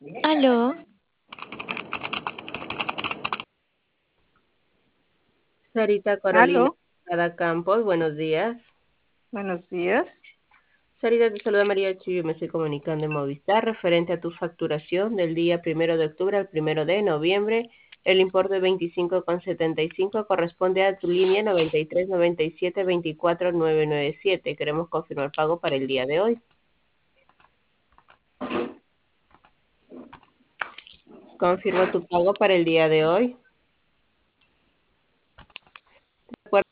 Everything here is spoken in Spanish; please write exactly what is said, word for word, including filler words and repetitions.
Aló, Sarita Carolina Aló, Cada Campos, buenos días. buenos días. Sarita, te saluda María Chuyo, me estoy comunicando en Movistar referente a tu facturación del día primero de octubre al primero de noviembre. El importe de veinticinco con setenta y cinco corresponde a tu línea noventa y tres noventa y siete veinticuatro nueve nueve siete. Queremos confirmar pago para el día de hoy. Confirmo tu pago para el día de hoy.